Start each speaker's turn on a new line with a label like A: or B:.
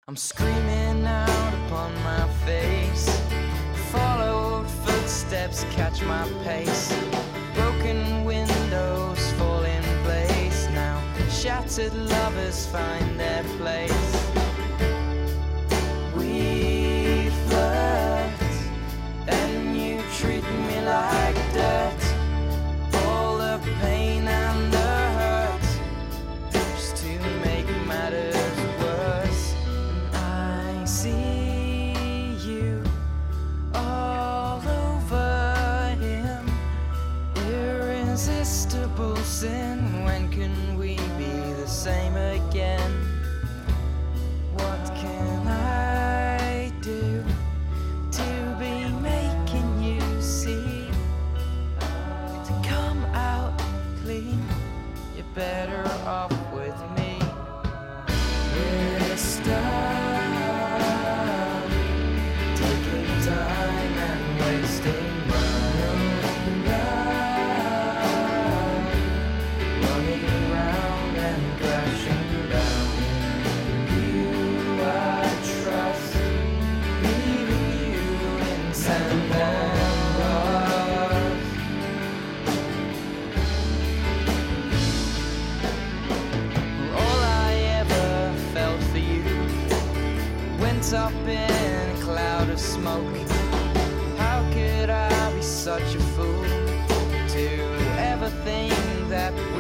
A: I'm screaming out upon my face. Followed footsteps catch my pace. Broken windows fall in place now. Shattered lovers find their place. We flirt, and you treat me like dirt. All the pain and the hurt, just to make matters worse. And I see you all over him. Irresistible sin. When can we be the same again? What can I do to be making you see? To come out clean, you're better off with me. We're stuck, taking time and wasting love, running around and crashing down. You I trust, leaving you in sand and rust. All I ever felt for you went up in a cloud of smoke. How could I be such a fool to ever think that